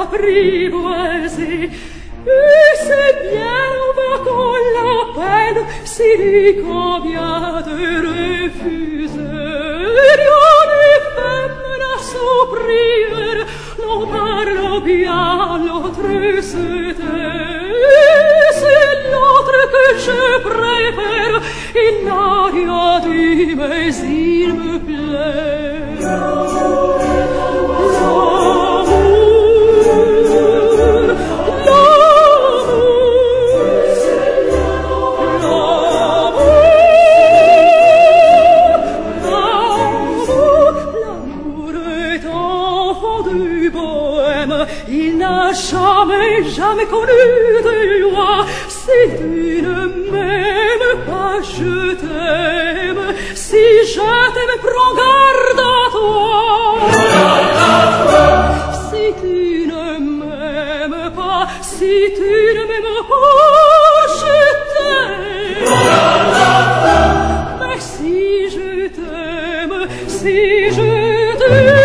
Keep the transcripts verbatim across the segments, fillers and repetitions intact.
apprivoiser. Et c'est bien, on va qu'on l'appelle, si lui convient de refuser. Rien n'est femme à s'ouvrir, l'on parle bien, l'autre se tait. C'est l'autre que je préfère, il n'a rien dit, mais il me plaît. L'amour, il n'a jamais, jamais connu de loi. Si tu ne m'aimes pas, je t'aime. Si je t'aime, prends garde à toi. Si tu ne m'aimes pas, si tu ne m'aimes pas, je t'aime. Mais si je t'aime, si je t'aime,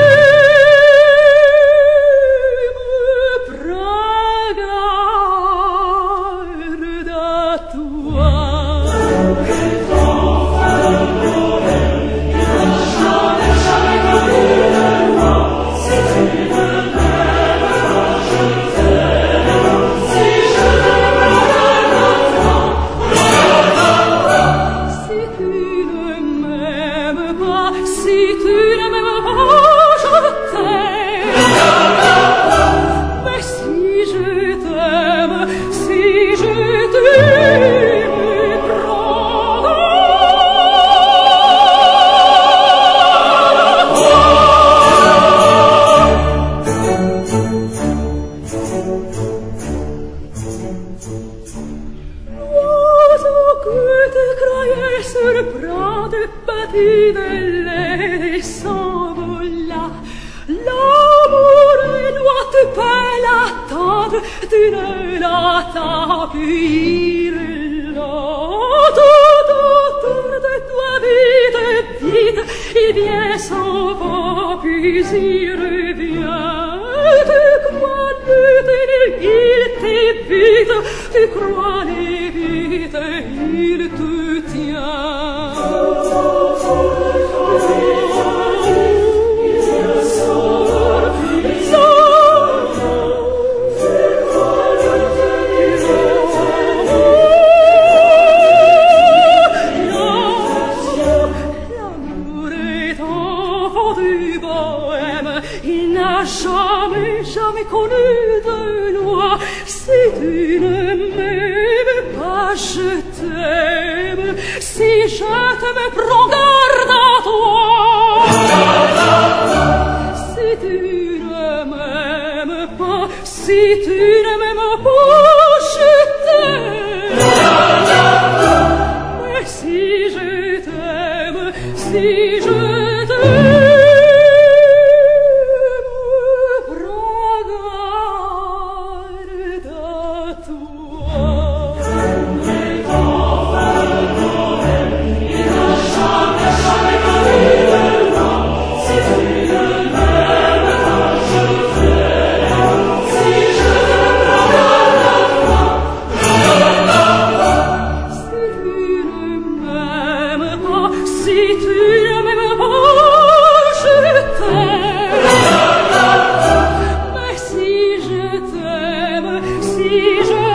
tu ne l'attends plus là. Tout autour de toi, vite, vite, il vient, s'en va, puis il revient. Tu crois le tenir, il t'évite, tu crois l'évite, il te tient. Il n'a jamais, jamais connu de loi. Si tu ne m'aimes pas, je t'aime. Si je t'aime, prends garde à toi. Si tu ne m'aimes pas, si tu ne m'aimes pas, je t'aime. Mais si je t'aime, si je t'aime, si je